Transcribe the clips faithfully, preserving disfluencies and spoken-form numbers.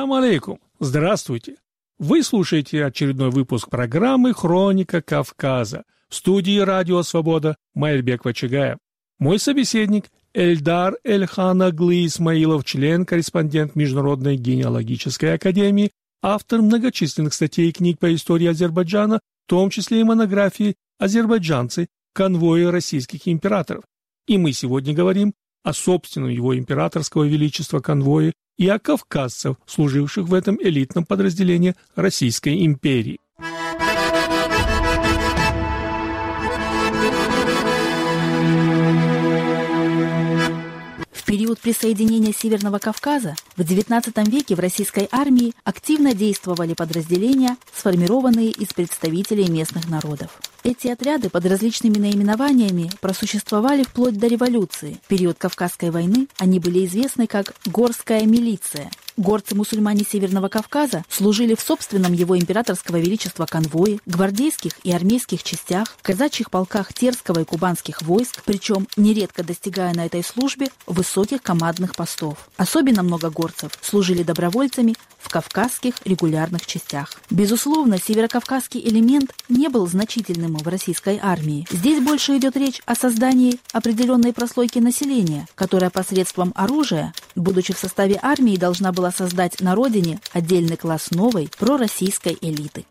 Салам алейкум. Здравствуйте. Вы слушаете очередной выпуск программы «Хроника Кавказа». В студии «Радио Свобода» Майрбек Вачигаев. Мой собеседник Эльдар Эльхан Аглы Исмаилов, член-корреспондент Международной генеалогической академии, автор многочисленных статей и книг по истории Азербайджана, в том числе и монографии «Азербайджанцы. Конвои российских императоров». И мы сегодня говорим о собственном его императорского величества конвое и о кавказцев, служивших в этом элитном подразделении Российской империи. В период присоединения Северного Кавказа в девятнадцатом веке в российской армии активно действовали подразделения, сформированные из представителей местных народов. Эти отряды под различными наименованиями просуществовали вплоть до революции. В период Кавказской войны они были известны как «Горская милиция». Горцы-мусульмане Северного Кавказа служили в собственном его императорского величества конвое, гвардейских и армейских частях, казачьих полках терского и кубанских войск, причем нередко достигая на этой службе высоких командных постов. Особенно много горцев служили добровольцами в кавказских регулярных частях. Безусловно, северокавказский элемент не был значительным в российской армии. Здесь больше идет речь о создании определенной прослойки населения, которая посредством оружия, будучи в составе армии, должна была создать на родине отдельный класс новой пророссийской элиты.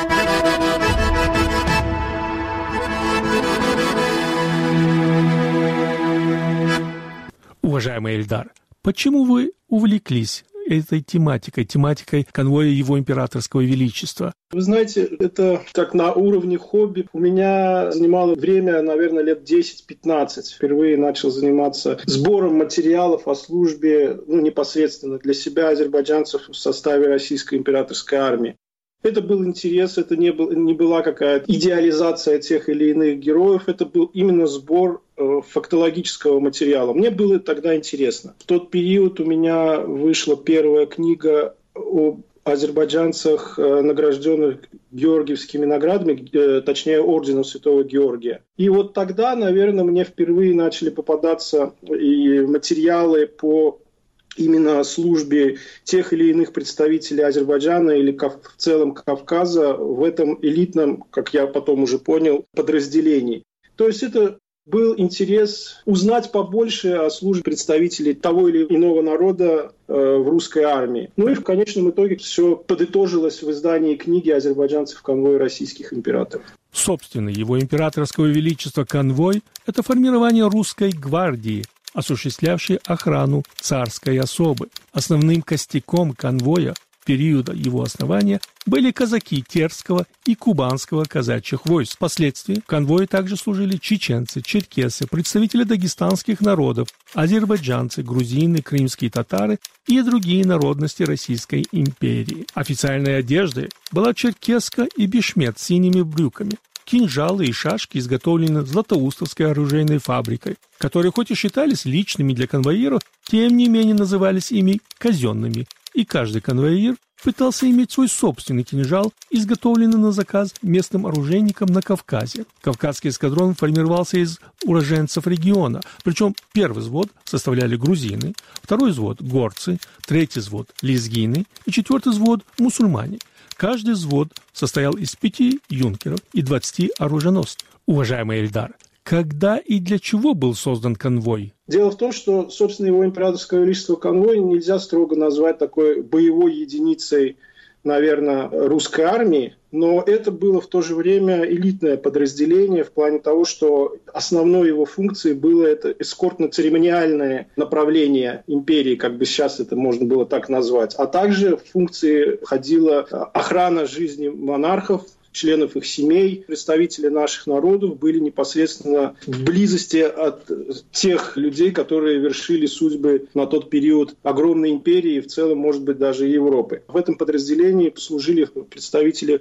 Уважаемый Эльдар, почему вы увлеклись этой тематикой, тематикой конвоя его императорского величества? Вы знаете, это как на уровне хобби. У меня занимало время, наверное, лет десять-пятнадцать. Впервые начал заниматься сбором материалов о службе, ну, непосредственно для себя, азербайджанцев в составе Российской императорской армии. Это был интерес, это не, был, не была какая-то идеализация тех или иных героев, это был именно сбор э, фактологического материала. Мне было тогда интересно. В тот период у меня вышла первая книга о азербайджанцах, э, награжденных георгиевскими наградами, э, точнее орденом Святого Георгия. И вот тогда, наверное, мне впервые начали попадаться и материалы по именно службе тех или иных представителей Азербайджана или в целом Кавказа в этом элитном, как я потом уже понял, подразделении. То есть это был интерес узнать побольше о службе представителей того или иного народа э, в русской армии. Ну и в конечном итоге все подытожилось в издании книги «Азербайджанцы в конвое российских императоров». Собственно, его императорского величества конвой – это формирование русской гвардии, осуществлявшей охрану царской особы. Основным костяком конвоя периода его основания были казаки терского и кубанского казачьих войск. Впоследствии в конвое также служили чеченцы, черкесы, представители дагестанских народов, азербайджанцы, грузины, крымские татары и другие народности Российской империи. Официальной одеждой была черкеска и бешмет с синими брюками. Кинжалы и шашки изготовлены Златоустовской оружейной фабрикой, которые хоть и считались личными для конвоиров, тем не менее назывались ими казенными, и каждый конвоир пытался иметь свой собственный кинжал, изготовленный на заказ местным оружейникам на Кавказе. Кавказский эскадрон формировался из уроженцев региона, причем первый взвод составляли грузины, второй взвод – горцы, третий взвод – лезгины и четвертый взвод – мусульмане. Каждый взвод состоял из пяти юнкеров и двадцати оруженосцев. Уважаемый Эльдар, когда и для чего был создан конвой? Дело в том, что, собственно, его императорское величество конвой нельзя строго назвать такой боевой единицей, наверное, русской армии, но это было в то же время элитное подразделение в плане того, что основной его функцией было это эскортно-церемониальное направление империи, как бы сейчас это можно было так назвать, а также в функции входила охрана жизни монархов, членов их семей, представители наших народов были непосредственно в близости от тех людей, которые вершили судьбы на тот период огромной империи и в целом, может быть, даже Европы. В этом подразделении служили представители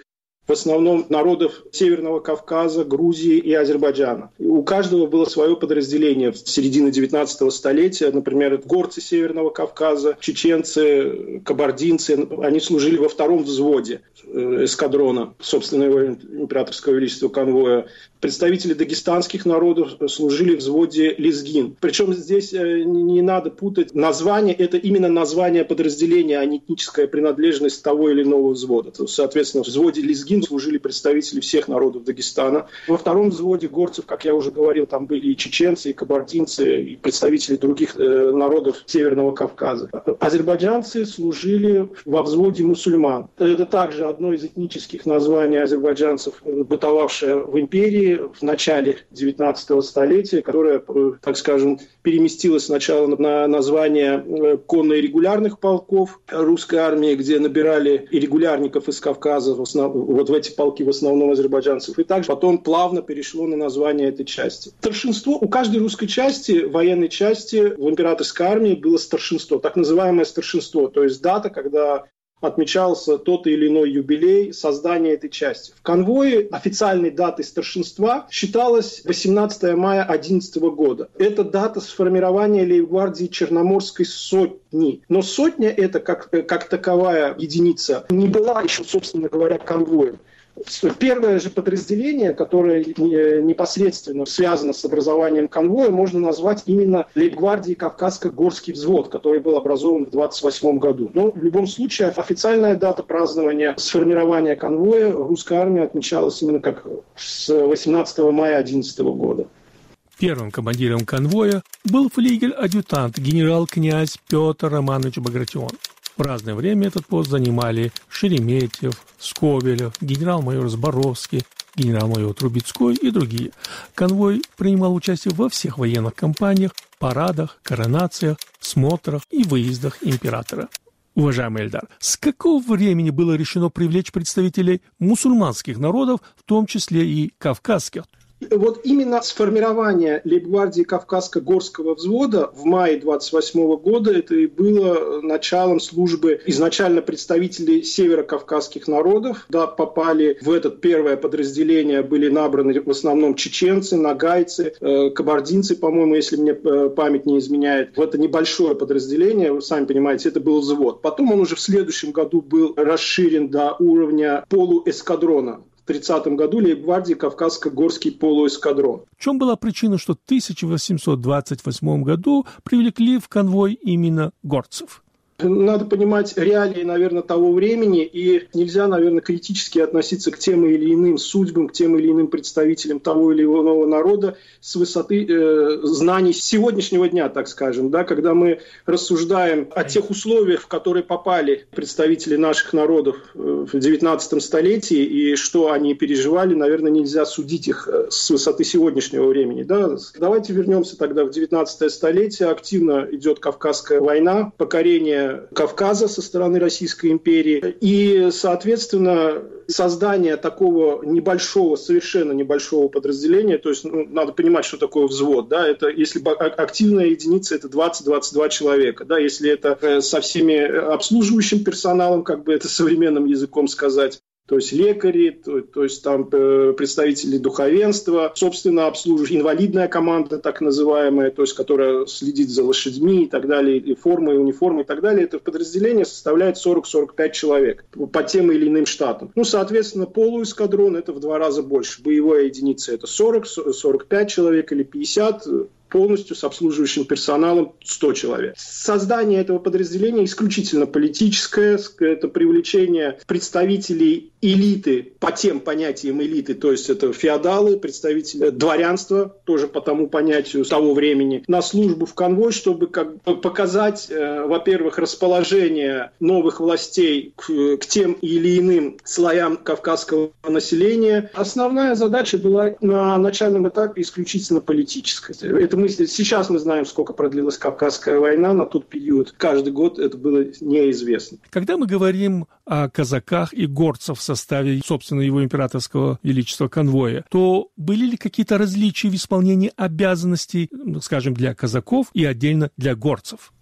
в основном народов Северного Кавказа, Грузии и Азербайджана. У каждого было свое подразделение в середине девятнадцатого столетия. Например, горцы Северного Кавказа, чеченцы, кабардинцы, они служили во втором взводе эскадрона, собственно, его императорского величества конвоя. Представители дагестанских народов служили в взводе лезгин. Причем здесь не надо путать название, это именно название подразделения, а не этническая принадлежность того или иного взвода. Соответственно, в взводе лезгин служили представители всех народов Дагестана. Во втором взводе горцев, как я уже говорил, там были и чеченцы, и кабардинцы, и представители других э, народов Северного Кавказа. Азербайджанцы служили во взводе мусульман. Это также одно из этнических названий азербайджанцев, бытовавшее в империи в начале девятнадцатого столетия, которое, так скажем, переместилось сначала на название конно-регулярных полков русской армии, где набирали и регулярников из Кавказа, в основ... вот в эти полки в основном азербайджанцев, и также потом плавно перешло на название этой части. Старшинство, у каждой русской части, военной части в императорской армии было старшинство, так называемое старшинство, то есть дата, когда отмечался тот или иной юбилей создания этой части. В конвое официальной датой старшинства считалось восемнадцатое мая одиннадцатого года. Это дата сформирования лейб-гвардии Черноморской сотни. Но сотня эта, как, как таковая единица, не была еще, собственно говоря, конвоем. Первое же подразделение, которое непосредственно связано с образованием конвоя, можно назвать именно лейб-гвардией Кавказско-Горский взвод, который был образован в двадцать восьмом году. Но в любом случае официальная дата празднования сформирования конвоя русской армии отмечалась именно как с восемнадцатого мая одиннадцатого года. Первым командиром конвоя был флигель-адъютант генерал-князь Петр Романович Багратион. В разное время этот пост занимали Шереметьев, Скобелев, генерал-майор Зборовский, генерал-майор Трубецкой и другие. Конвой принимал участие во всех военных кампаниях, парадах, коронациях, смотрах и выездах императора. Уважаемый Эльдар, с какого времени было решено привлечь представителей мусульманских народов, в том числе и кавказских? Вот именно сформирование лейб-гвардии Кавказско-Горского взвода в мае двадцать восьмого года это и было началом службы. Изначально представители северокавказских народов да, попали в это первое подразделение, были набраны в основном чеченцы, нагайцы, э, кабардинцы, по-моему, если мне память не изменяет. В это небольшое подразделение, вы сами понимаете, это был взвод. Потом он уже в следующем году был расширен до уровня полуэскадрона. В тридцатом году лейб-гвардии Кавказско-Горский полуэскадрон. В чем была причина, что в тысяча восемьсот двадцать восьмом году привлекли в конвой именно горцев? Надо понимать реалии, наверное, того времени, и нельзя, наверное, критически относиться к тем или иным судьбам, к тем или иным представителям того или иного народа с высоты э, знаний сегодняшнего дня, так скажем, да, когда мы рассуждаем о тех условиях, в которые попали представители наших народов в девятнадцатом столетии, и что они переживали, наверное, нельзя судить их с высоты сегодняшнего времени. Да. Давайте вернемся тогда в девятнадцатое столетие. Активно идет Кавказская война, покорение Кавказа со стороны Российской империи. И, соответственно, создание такого небольшого, совершенно небольшого подразделения, то есть ну, надо понимать, что такое взвод. Да, это, если активная единица, это двадцать-двадцать два человека. Да, если это со всеми обслуживающим персоналом, как бы это современным языком сказать, то есть лекари, то, то есть там э, представители духовенства, собственно, обслуживающая инвалидная команда, так называемая, то есть которая следит за лошадьми и так далее, и формы, и униформы и так далее. Это подразделение составляет сорок-сорок пять человек по тем или иным штатам. Ну, соответственно, полуэскадрон это в два раза больше. Боевая единица это сорок-сорок пять человек или пятьдесят, полностью с обслуживающим персоналом сто человек. Создание этого подразделения исключительно политическое, это привлечение представителей элиты, по тем понятиям элиты, то есть это феодалы, представители дворянства, тоже по тому понятию того времени, на службу в конвой, чтобы как бы показать, э, во-первых, расположение новых властей к, к тем или иным слоям кавказского населения. Основная задача была на начальном этапе исключительно политическая. Это мы, сейчас мы знаем, сколько продлилась Кавказская война, на тот период каждый год это было неизвестно. Когда мы говорим о казаках и горцах в составе, собственно, его императорского величества конвоя, то были ли какие-то различия в исполнении обязанностей, скажем, для казаков и отдельно для горцев?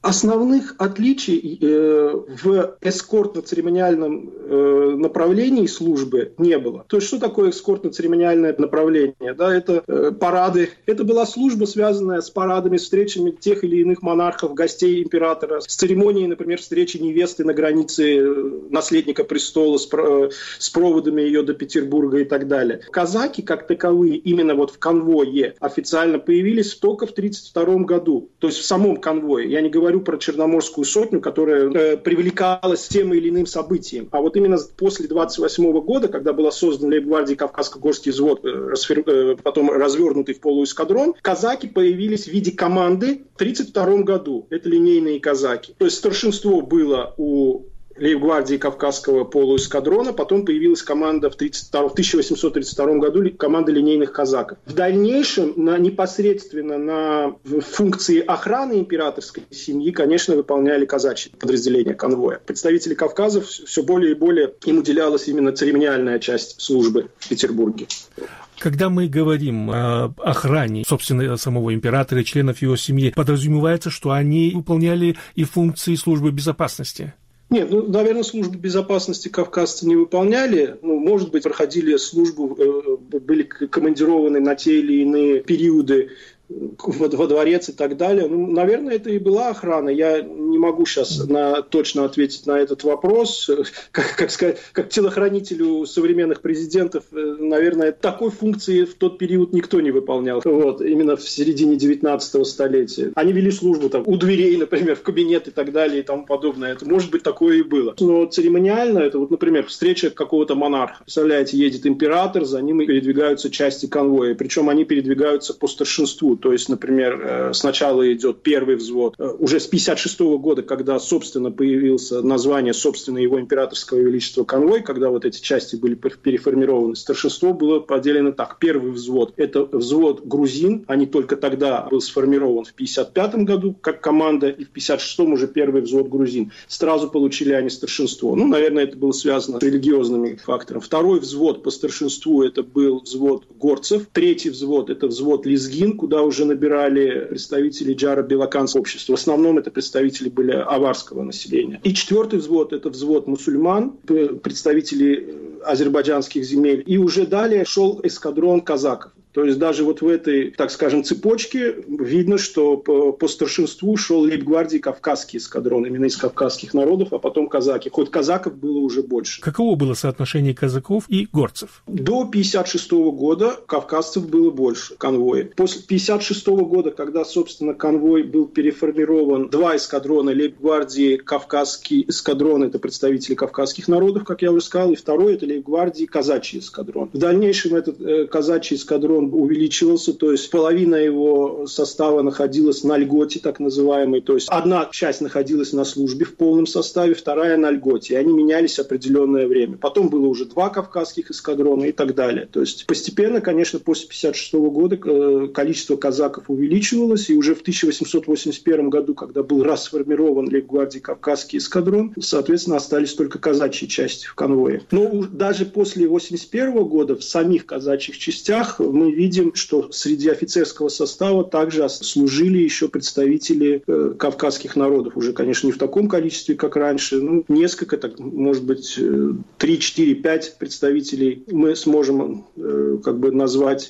Основных отличий э, в эскортно-церемониальном э, направлении службы не было. То есть, что такое эскортно-церемониальное направление? Да, это э, парады. Это была служба, связанная с парадами, встречами тех или иных монархов, гостей императора, с церемонией, например, встречи невесты на границе наследника престола, с, э, с проводами ее до Петербурга и так далее. Казаки, как таковые, именно вот в конвое официально появились только в тысяча девятьсот тридцать втором году. То есть в самом конвое. Я не говорю про Черноморскую сотню, которая э, привлекалась тем или иным событием. А вот именно после двадцать восьмого года, когда была создана лейб-гвардия Кавказско-Горский взвод, э, расфер... э, потом развернутый в полуэскадрон, казаки появились в виде команды в тысяча девятьсот тридцать втором году. Это линейные казаки. То есть старшинство было у лейб-гвардии Кавказского полуэскадрона, потом появилась команда в, в тысяча восемьсот тридцать втором году, команда линейных казаков. В дальнейшем на, непосредственно на функции охраны императорской семьи, конечно, выполняли казачьи подразделения конвоя. Представители Кавказа все более и более им уделялась именно церемониальная часть службы в Петербурге. Когда мы говорим о охране, собственно, самого императора и членов его семьи, подразумевается, что они выполняли и функции службы безопасности? Нет, ну, наверное, службу безопасности кавказцы не выполняли. Ну, может быть, проходили службу, э, были командированы на те или иные периоды во, во дворец и так далее. Ну, наверное, это и была охрана. Я не могу сейчас на, точно ответить на этот вопрос. Как, как сказать, как телохранителю современных президентов, наверное, такой функции в тот период никто не выполнял. Вот, именно в середине девятнадцатого столетия. Они вели службу там, у дверей, например, в кабинет и так далее и тому подобное. Это, может быть, такое и было. Но церемониально это, вот, например, встреча какого-то монарха. Представляете, едет император, за ним передвигаются части конвоя. Причем они передвигаются по старшинству. То есть, например, сначала идет первый взвод. Уже с пятьдесят шестого года, когда, собственно, появилось название, собственно, его императорского величества конвой, когда вот эти части были переформированы, старшинство было поделено так. Первый взвод – это взвод грузин. Они только тогда был сформирован в пятьдесят пятом году как команда, и в пятьдесят шестом уже первый взвод грузин. Сразу получили они старшинство. Ну, наверное, это было связано с религиозными факторами. Второй взвод по старшинству – это был взвод горцев. Третий взвод – это взвод лезгин, куда уже набирали представители джаро-белоканского общества. В основном это представители были аварского населения. И четвертый взвод – это взвод мусульман, представители азербайджанских земель. И уже далее шел эскадрон казаков. То есть даже вот в этой, так скажем, цепочке видно, что по, по старшинству шел лейб-гвардии Кавказский эскадрон, именно из кавказских народов, а потом казаки. Хоть казаков было уже больше. Каково было соотношение казаков и горцев? До пятьдесят шестого года кавказцев было больше, конвоя. После пятьдесят шестого года, когда, собственно, конвой был переформирован, два эскадрона лейб-гвардии Кавказский эскадрон, это представители кавказских народов, как я уже сказал, и второй это лейб-гвардии казачий эскадрон. В дальнейшем этот э, казачий эскадрон увеличивался, то есть половина его состава находилась на льготе, так называемой, то есть одна часть находилась на службе в полном составе, вторая на льготе, и они менялись определенное время. Потом было уже два кавказских эскадрона и так далее. То есть постепенно, конечно, после пятьдесят шестого года количество казаков увеличивалось, и уже в тысяча восемьсот восемьдесят первом году, когда был расформирован лейб-гвардии Кавказский эскадрон, соответственно, остались только казачьи части в конвое. Но даже после восемьдесят первого года в самих казачьих частях мы видим, что среди офицерского состава также служили еще представители э, кавказских народов. Уже, конечно, не в таком количестве, как раньше. Ну, несколько, так, может быть, три, четыре, пять представителей мы сможем э, как бы назвать.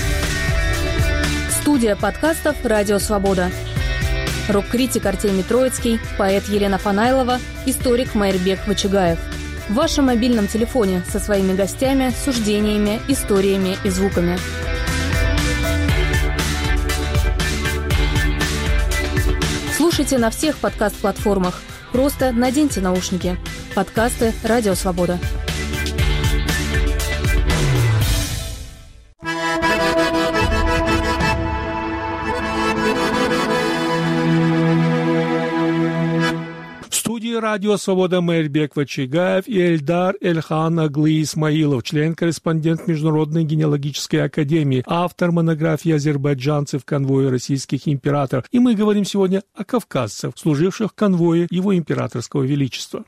Студия подкастов «Радио Свобода». Рок-критик Артемий Троицкий, поэт Елена Фанайлова, историк Майрбек Вачигаев. В вашем мобильном телефоне со своими гостями, суждениями, историями и звуками. Слушайте на всех подкаст-платформах. Просто наденьте наушники. Подкасты «Радио Свобода». Радио «Свобода» Майрбек Вачигаев и Эльдар Эльхан Аглы Исмаилов, член-корреспондент Международной генеалогической академии, автор монографии «Азербайджанцы в конвое российских императоров». И мы говорим сегодня о кавказцах, служивших в конвое его императорского величества.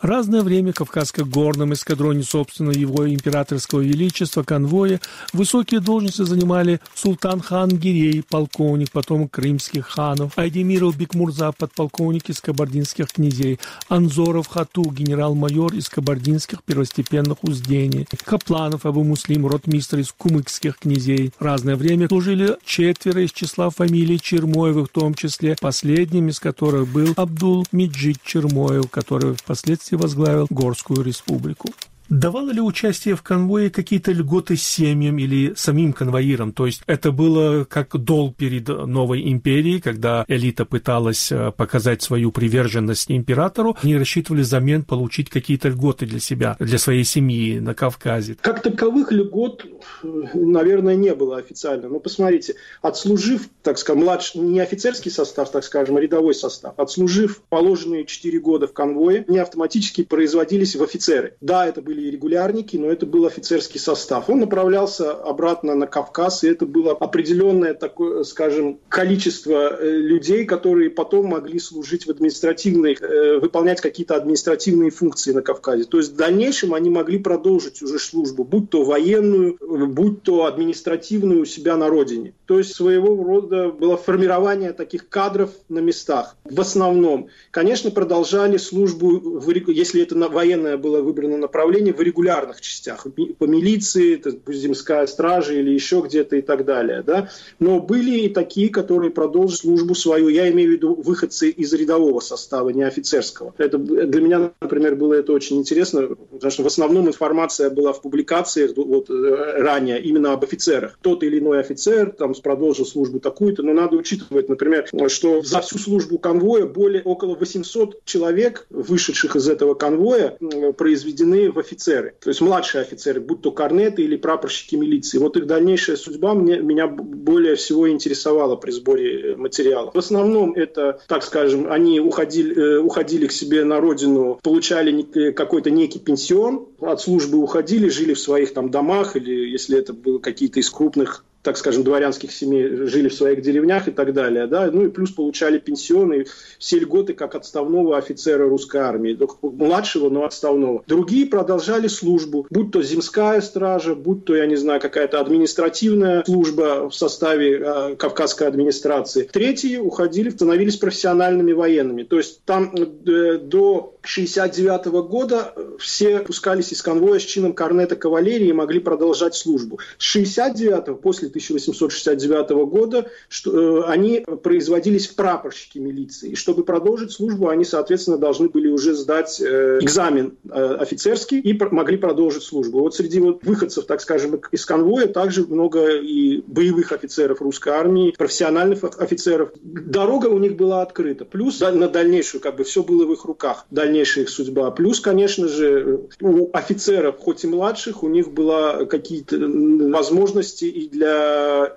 Разное время в Кавказско-горном эскадроне собственного его императорского величества конвоя высокие должности занимали Султан-хан Гирей, полковник, потом крымских ханов, Айдемиров Бекмурза, подполковник из кабардинских князей, Анзоров Хату, генерал-майор из кабардинских первостепенных уздений, Капланов Абу Муслим, ротмистр из кумыкских князей. Разное время служили четверо из числа фамилий Чермоевых, в том числе последним из которых был Абдул-Меджид Чермоев, который впоследствии возглавил Горскую республику. Давало ли участие в конвое какие-то льготы семьям или самим конвоирам? То есть это было как долг перед новой империей, когда элита пыталась показать свою приверженность императору, они рассчитывали взамен получить какие-то льготы для себя, для своей семьи на Кавказе. Как таковых льгот, наверное, не было официально. Но посмотрите, отслужив, так сказать, младший, не офицерский состав, так скажем, а рядовой состав, отслужив положенные четыре года в конвое, они автоматически производились в офицеры. Да, это были регулярники, но это был офицерский состав. Он направлялся обратно на Кавказ, и это было определенное такое, скажем, количество людей, которые потом могли служить в административной, выполнять какие-то административные функции на Кавказе. То есть в дальнейшем они могли продолжить уже службу, будь то военную, будь то административную у себя на родине. То есть своего рода было формирование таких кадров на местах. В основном, конечно, продолжали службу, если это военное было выбрано направление, в регулярных частях, по милиции, земская стража или еще где-то и так далее. Да? Но были и такие, которые продолжили службу свою, я имею в виду выходцы из рядового состава, не офицерского. Это, для меня, например, было это очень интересно, потому что в основном информация была в публикациях вот, ранее именно об офицерах. Тот или иной офицер там, продолжил службу такую-то, но надо учитывать, например, что за всю службу конвоя более около восемьсот человек, вышедших из этого конвоя, произведены в офицеры. То есть младшие офицеры, будь то корнеты или прапорщики милиции. Вот их дальнейшая судьба мне, меня более всего интересовала при сборе материалов. В основном это, так скажем, они уходили, уходили к себе на родину, получали какой-то некий пенсион, от службы уходили, жили в своих там домах, или если это было какие-то из крупных, так скажем, дворянских семей, жили в своих деревнях и так далее, да, ну и плюс получали пенсионы, все льготы как отставного офицера русской армии, младшего, но отставного. Другие продолжали службу, будь то земская стража, будь то, я не знаю, какая-то административная служба в составе э, Кавказской администрации. Третьи уходили, становились профессиональными военными. То есть там э, до шестьдесят девятого года все пускались из конвоя с чином корнета кавалерии и могли продолжать службу. С шестьдесят девятого, после тысяча восемьсот шестьдесят девятого года, что, э, они производились в прапорщики милиции. И чтобы продолжить службу, они, соответственно, должны были уже сдать э, экзамен э, офицерский и пр- могли продолжить службу. Вот среди вот выходцев, так скажем, из конвоя также много и боевых офицеров русской армии, профессиональных офицеров. Дорога у них была открыта. Плюс да, на дальнейшую, как бы, все было в их руках, дальнейшая их судьба. Плюс, конечно же, у офицеров, хоть и младших, у них была какие-то возможности и для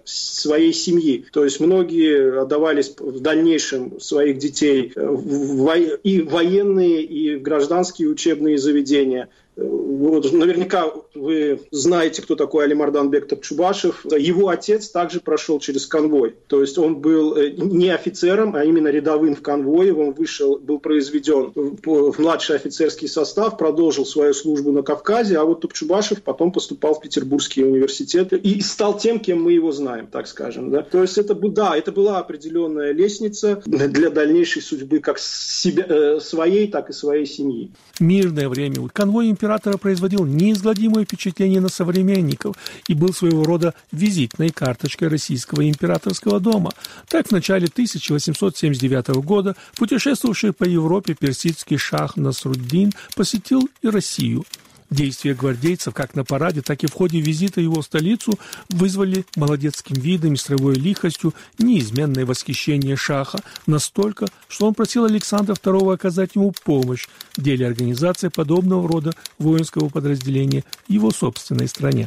своей семьи. То есть многие отдавались в дальнейшем своих детей в во... и в военные, и в гражданские учебные заведения. Вот, наверняка вы знаете, кто такой Алимардан-бек Топчубашев. Его отец также прошел через конвой. То есть он был не офицером, а именно рядовым в конвое. Он вышел, был произведен в младший офицерский состав, продолжил свою службу на Кавказе, а вот Топчубашев потом поступал в Петербургский университет и стал тем, кем мы его знаем, так скажем. Да? То есть это, да, это была определенная лестница для дальнейшей судьбы как себя, своей, так и своей семьи. Мирное время. Конвой императора производил неизгладимое впечатление на современников и был своего рода визитной карточкой российского императорского дома. Так, в начале тысяча восемьсот семьдесят девятого года путешествовавший по Европе персидский шах Насруддин посетил и Россию. Действия гвардейцев как на параде, так и в ходе визита его в столицу вызвали молодецким видом и строевой лихостью неизменное восхищение шаха, настолько, что он просил Александра второго оказать ему помощь в деле организации подобного рода воинского подразделения в его собственной стране.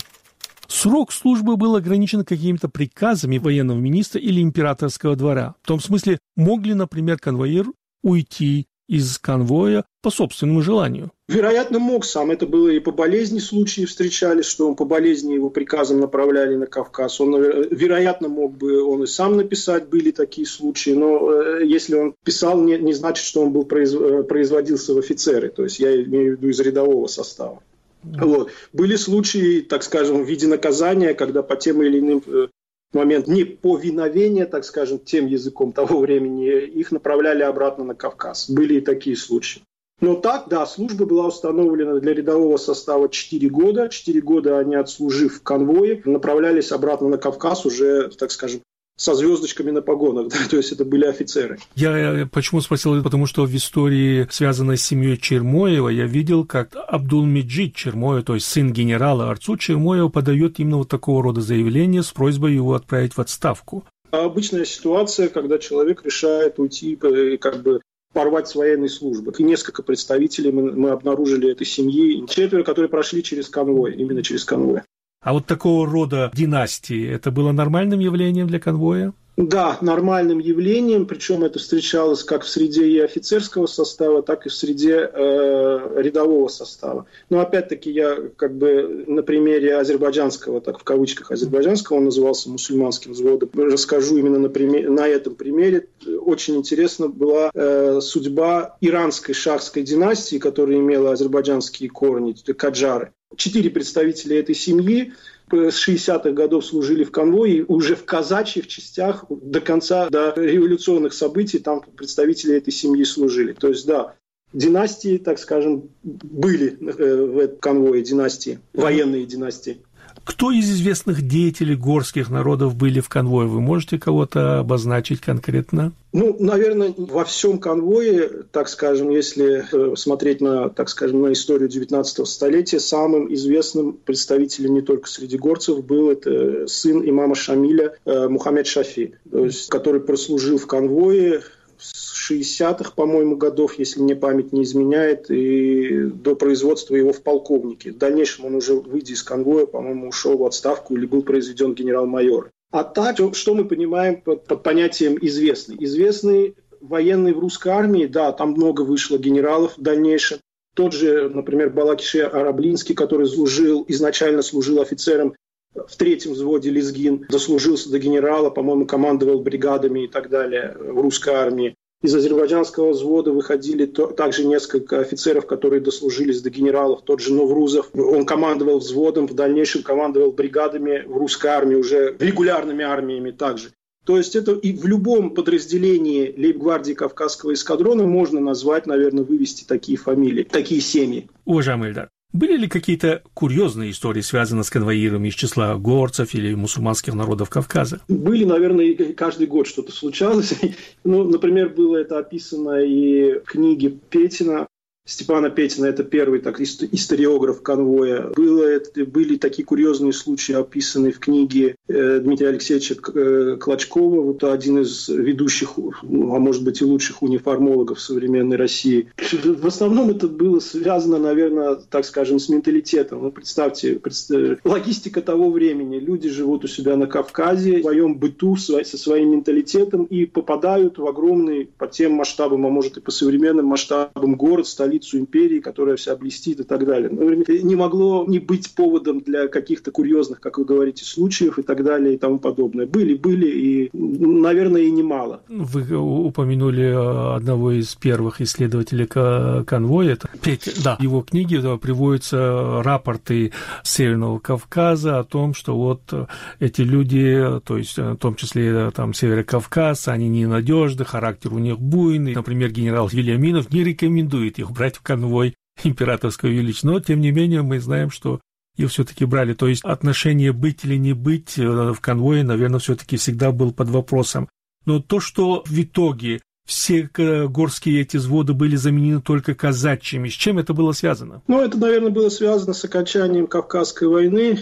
Срок службы был ограничен какими-то приказами военного министра или императорского двора. В том смысле, мог ли, например, конвоир уйти из конвоя по собственному желанию? Вероятно, мог сам. Это было и по болезни случаи встречались, что он по болезни его приказом направляли на Кавказ. Он, вероятно, мог бы он и сам написать, были такие случаи, но э, если он писал, не, не значит, что он был произ, производился в офицеры, то есть я имею в виду из рядового состава. Mm-hmm. Вот. Были случаи, так скажем, в виде наказания, когда по тем или иным э, момент неповиновения, так скажем, тем языком того времени, их направляли обратно на Кавказ. Были и такие случаи. Но так, да, служба была установлена для рядового состава четыре года. четыре года они, отслужив в конвое, направлялись обратно на Кавказ уже, так скажем, со звездочками на погонах, да, то есть это были офицеры. Я почему спросил, потому что в истории, связанной с семьей Чермоева, я видел, как Абдулмеджид Чермоев, то есть сын генерала Арцу Чермоева, подает именно вот такого рода заявление с просьбой его отправить в отставку. Обычная ситуация, когда человек решает уйти и как бы порвать с военной службы. И несколько представителей мы, мы обнаружили этой семьи, четверо, которые прошли через конвой, именно через конвой. А вот такого рода династии, это было нормальным явлением для конвоя? Да, нормальным явлением, причем это встречалось как в среде и офицерского состава, так и в среде э, рядового состава. Но опять-таки я как бы на примере азербайджанского, так в кавычках азербайджанского, он назывался мусульманским взводом, расскажу именно на, примере, на этом примере. Очень интересна была э, судьба иранской шахской династии, которая имела азербайджанские корни, каджары. Четыре представителя этой семьи с шестидесятых годов служили в конвое, уже в казачьих частях до конца, до революционных событий там представители этой семьи служили. То есть, да, династии, так скажем, были в этом конвое, династии, военные династии. Кто из известных деятелей горских народов были в конвое? Вы можете кого-то обозначить конкретно? Ну, наверное, во всем конвое, так скажем, если смотреть на, так скажем, на историю девятнадцатого столетия, самым известным представителем не только среди горцев был это сын имама Шамиля Мухаммед Шафи, то есть, который прослужил в конвое с шестидесятых, по-моему, годов, если мне память не изменяет, и до производства его в полковнике. В дальнейшем он уже, выйдя из конвоя, по-моему, ушел в отставку или был произведен генерал-майор. А так, что мы понимаем под, под понятием «известный»? Известный военный в русской армии, да, там много вышло генералов в дальнейшем. Тот же, например, Балакише Араблинский, который служил, изначально служил офицером в третьем взводе Лезгин, дослужился до генерала, по-моему, командовал бригадами и так далее в русской армии. Из азербайджанского взвода выходили то, также несколько офицеров, которые дослужились до генералов. Тот же Новрузов, он командовал взводом, в дальнейшем командовал бригадами в русской армии, уже регулярными армиями также. То есть это и в любом подразделении лейб-гвардии Кавказского эскадрона можно назвать, наверное, вывести такие фамилии, такие семьи. Уважаемый Эльдар, были ли какие-то курьезные истории, связанные с конвоирами из числа горцев или мусульманских народов Кавказа? Были, наверное, каждый год что-то случалось. Ну, например, было это описано и в книге Петина. Степана Петина, это первый так, историограф конвоя. Было, это, были такие курьезные случаи, описанные в книге э, Дмитрия Алексеевича э, Клочкова, вот один из ведущих, ну, а может быть и лучших униформологов современной России. В основном это было связано, наверное, так скажем, с менталитетом. Ну, представьте, представьте, логистика того времени. Люди живут у себя на Кавказе, в своем быту, со своим менталитетом и попадают в огромный, по тем масштабам, а может и по современным масштабам город, столицу империи, которая вся блестит и так далее. Не могло не быть поводом для каких-то курьезных, как вы говорите, случаев и так далее и тому подобное. Были, были и, наверное, и немало. Вы упомянули одного из первых исследователей конвоя. Петя, да. В его книге приводятся рапорты Северного Кавказа о том, что вот эти люди, то есть в том числе там Северокавказ, они ненадежны, характер у них буйный. Например, генерал Вильяминов не рекомендует их брать в конвой императорского величия. Но, тем не менее, мы знаем, что их все-таки брали. То есть отношение быть или не быть в конвое, наверное, все-таки всегда был под вопросом. Но то, что в итоге все горские эти взводы были заменены только казачьими, с чем это было связано? Ну, это, наверное, было связано с окончанием Кавказской войны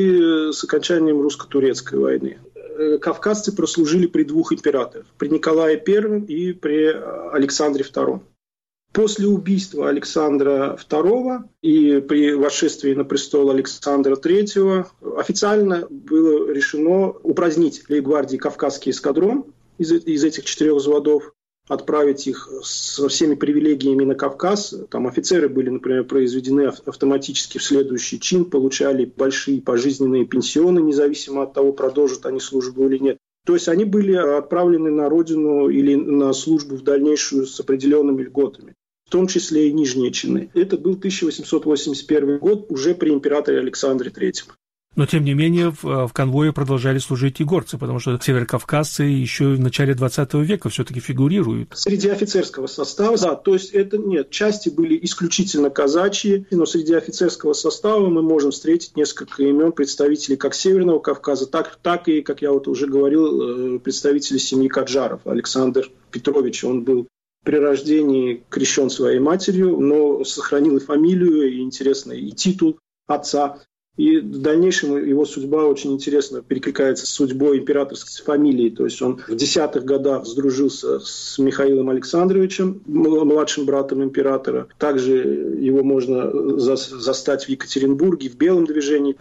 и с окончанием русско-турецкой войны. Кавказцы прослужили при двух императорах, при Николае Первом и при Александре Втором. После убийства Александра Второго и при восшествии на престол Александра Третьего официально было решено упразднить лейб-гвардии Кавказский эскадрон из, из этих четырех взводов отправить их со всеми привилегиями на Кавказ. Там офицеры были, например, произведены автоматически в следующий чин, получали большие пожизненные пенсионы, независимо от того, продолжат они службу или нет. То есть они были отправлены на родину или на службу в дальнейшую с определенными льготами, в том числе и нижние чины. Это был тысяча восемьсот восемьдесят первый год уже при императоре Александре третьем. Но, тем не менее, в, в конвое продолжали служить и горцы, потому что северокавказцы еще в начале двадцатого века все-таки фигурируют. Среди офицерского состава, да, то есть это нет, части были исключительно казачьи, но среди офицерского состава мы можем встретить несколько имен представителей как Северного Кавказа, так, так и, как я вот уже говорил, представители семьи Каджаров. Александр Петрович, он был при рождении крещен своей матерью, но сохранил и фамилию, и, интересно, и титул отца. И в дальнейшем его судьба очень интересно перекликается с судьбой императорской фамилии. То есть он в десятых годах сдружился с Михаилом Александровичем, младшим братом императора. Также его можно застать в Екатеринбурге, в Белом движении.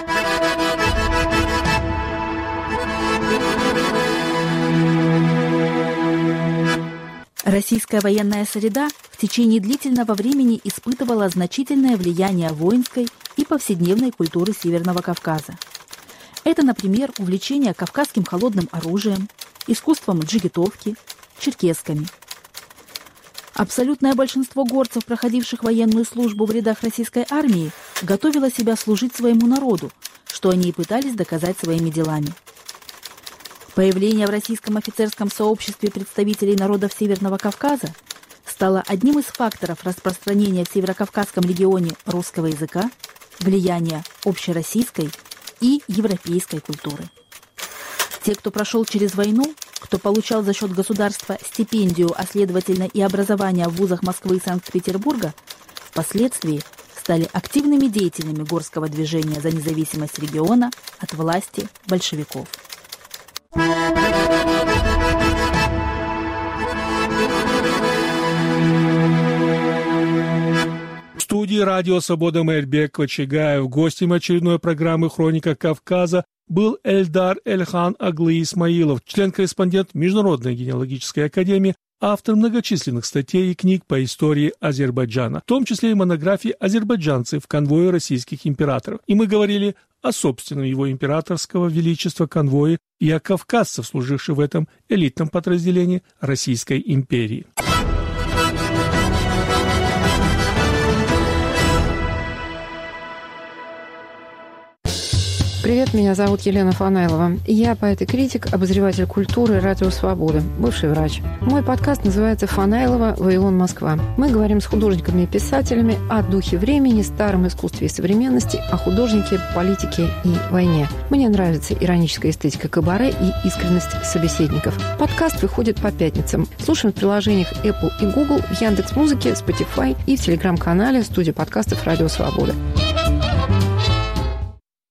Российская военная среда в течение длительного времени испытывала значительное влияние воинской и повседневной культуры Северного Кавказа. Это, например, увлечение кавказским холодным оружием, искусством джигитовки, черкесками. Абсолютное большинство горцев, проходивших военную службу в рядах российской армии, готовило себя служить своему народу, что они и пытались доказать своими делами. Появление в российском офицерском сообществе представителей народов Северного Кавказа стало одним из факторов распространения в Северокавказском регионе русского языка, влияния общероссийской и европейской культуры. Те, кто прошел через войну, кто получал за счет государства стипендию, а следовательно и образование в вузах Москвы и Санкт-Петербурга, впоследствии стали активными деятелями горского движения за независимость региона от власти большевиков. В студии радио «Свобода» Майрбек Квачигаев. Гостем очередной программы «Хроника Кавказа» был Эльдар Эльхан Аглы Исмаилов, член-корреспондент Международной генеалогической академии, автор многочисленных статей и книг по истории Азербайджана, в том числе и монографии «Азербайджанцы в конвое российских императоров». И мы говорили о собственном его императорского величества конвое и о кавказцах, служивших в этом элитном подразделении Российской империи. Привет, меня зовут Елена Фанайлова. Я поэт и критик, обозреватель культуры «Радио Свобода», бывший врач. Мой подкаст называется «Фанайлова. Вавилон. Москва». Мы говорим с художниками и писателями о духе времени, старом искусстве и современности, о художнике, политике и войне. Мне нравится ироническая эстетика кабаре и искренность собеседников. Подкаст выходит по пятницам. Слушаем в приложениях Apple и Google, в Яндекс.Музыке, Spotify и в телеграм-канале студии подкастов «Радио Свобода».